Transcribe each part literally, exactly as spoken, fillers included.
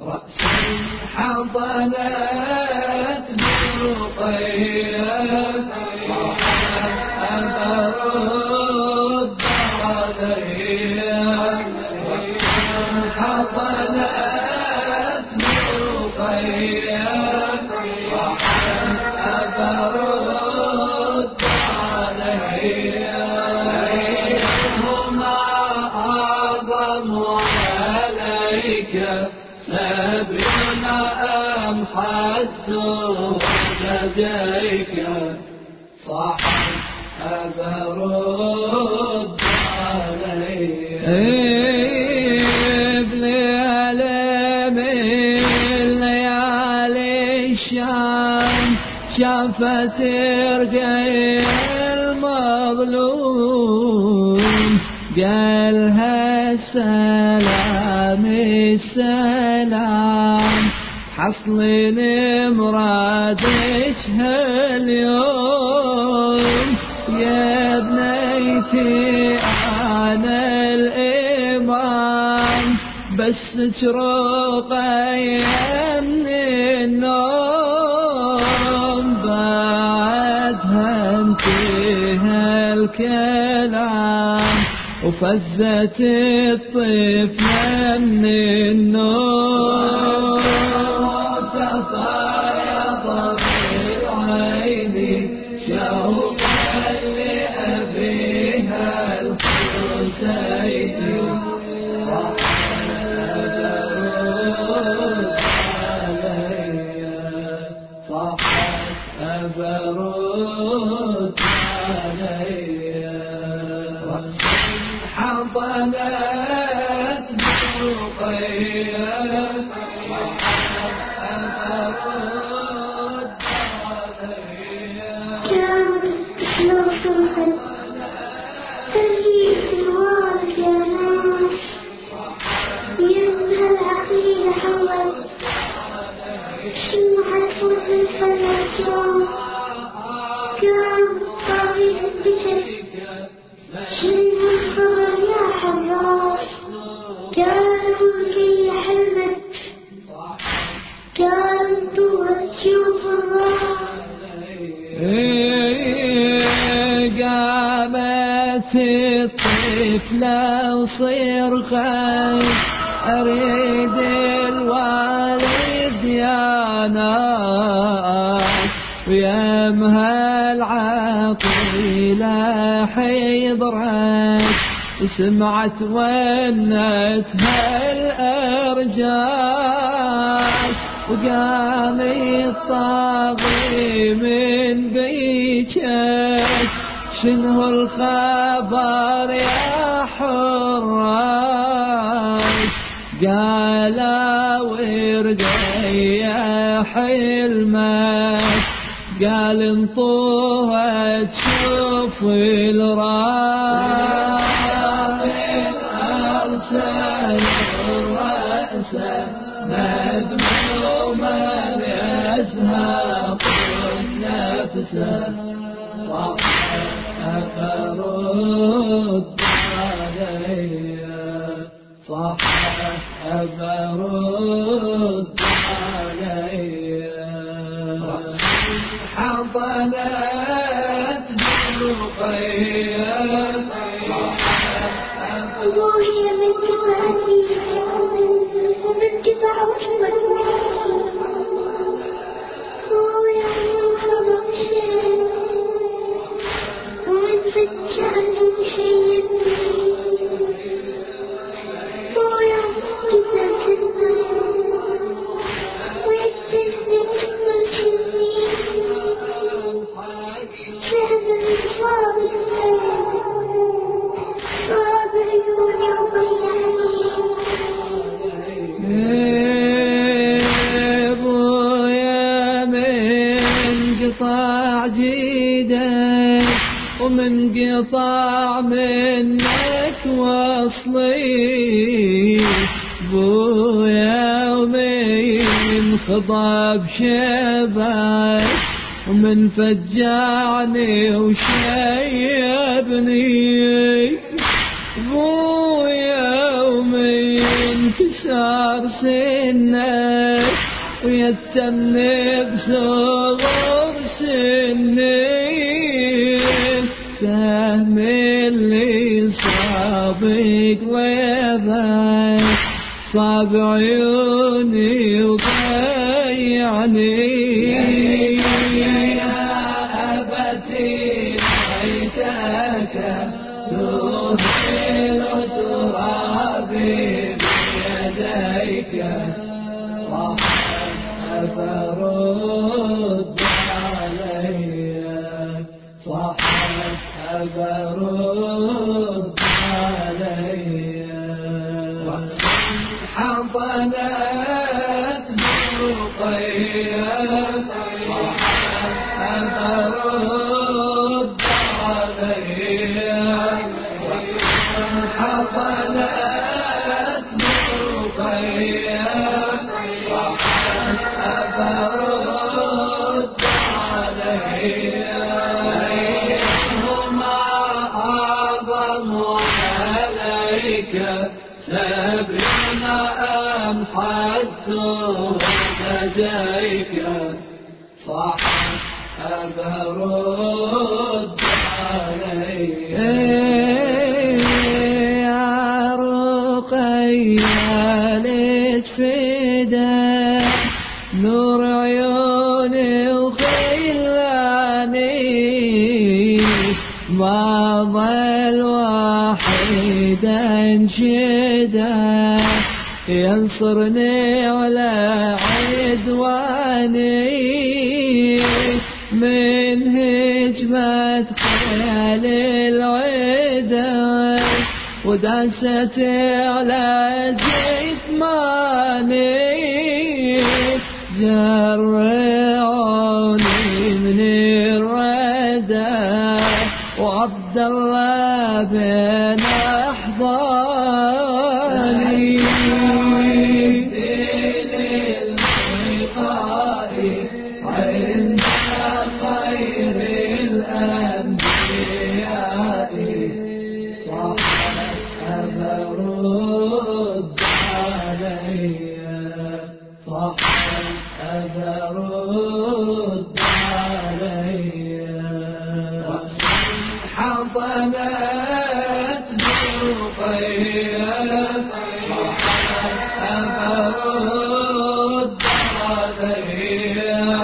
رأس حضنت برقية أبرد عليا رأس حضنت برقية أبرد عليا هما أعظم عليك سبعنا أم حزوا لديك صاحب أبرد علي بليالي من ليالي الشام شافت رقي المظلوم قالها السلام السلام حصلين مرادك هاليوم يا بنيتي أنا الإمام بس رقية من النوم بعدها انتهى الكلام وفزت الطفلة من النوم تفايض بعيني شوقا لأبيها الحسين صاحت أبرد عليا رأس حضنت برقية أبرد عليا كانت نصرها تريد الوارد يا ناس يمها العقيدة حولت شمعت فوق الفلاتون كان طريق البشر شنو الخبر يا حراس قالوا لي حلمت قالوا تشوف الراس قامت الطفلة وصرخت أريد الوالد يا ناس ويمها العقيلة حضرت سمعت ونتها الأرجاس وقام الطاغي من بيتك شنو الخبر يا حراس قالا ورقية حلمك قال انطوها تشوف الراس أرسل الرأس مدموما يزهق النفس صاحب أبرد عليا صاحب أبرد عليا حضنت برقية وهي من كفاتي ومن كفا عشمت ويا يوحظ شيء ومن فجعل شيء ويا كفا جنة ويكتفني اسم الجنين فهم الصابر ابويا من قطاع جيدك ومن قطاع منك وصلي بويا ومن خضاب شبك ومن فجعني وشيبني بويا ومن انكسر سنك ويتمني بصغر سنك، سهم اللي صابك ويبك صاب عيوني وضيعني. يا أبتي ليتك تهيل ترابي بيديك، صحت فرد علي، صحت فرد علي. حضنت برقية صحت فرد علي، حضنت برقية صحت فرد علي. هما أعظم عليك سبعين أم حسوا لديك، صحت فرد علي. يا رقية لتفيدك نور عيوني وخلاني، ما ظل واحد انشده ينصرني على عدواني، من هجمة خيال العدا وداست على جثماني، جرعوني من الردى وعبد الله بين أحضاني. عند خير الأنبياء صحت فرد علي، صحت فرد علي. حضنت برقية صحت فرد علي،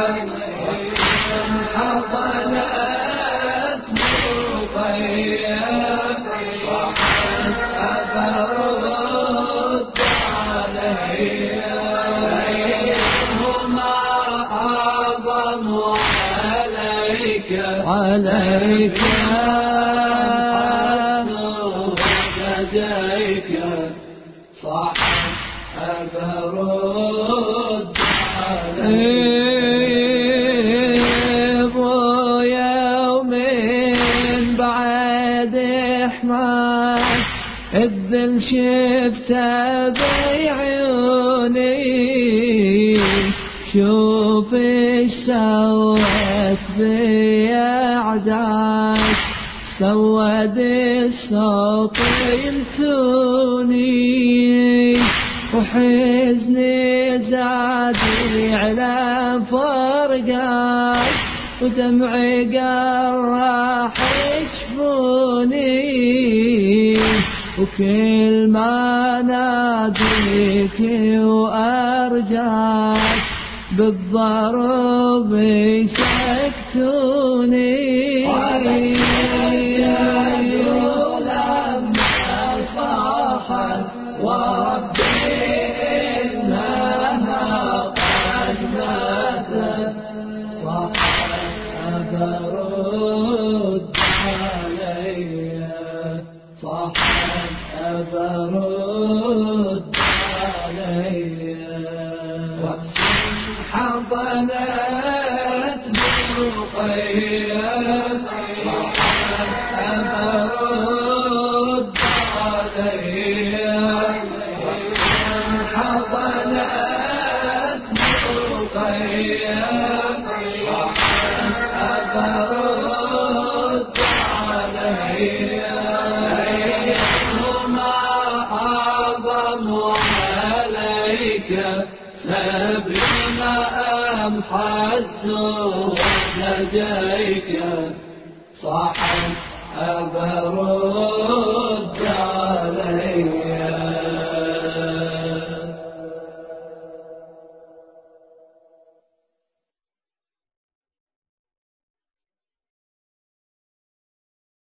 حضنت برقية صحت فرد علي. هما أعظم عليك عليك لديك، صحت فرد علي. الذل شفته بعيوني، شوف ايش سوت بي اعداك، سود الصوت ينسوني، وحزني زادي على فرقاك، ودمعي قرح يشفوني، وكل ما ناديك وأرجاك بالضرب يسكتوني. لما صاحت وربي إنها قد ماتت، صحت فرد علي، صحت فرد علي. حضنت برقية صحت فرد علي، لديك سبيل أمحى الزور لديك صاحب أبرد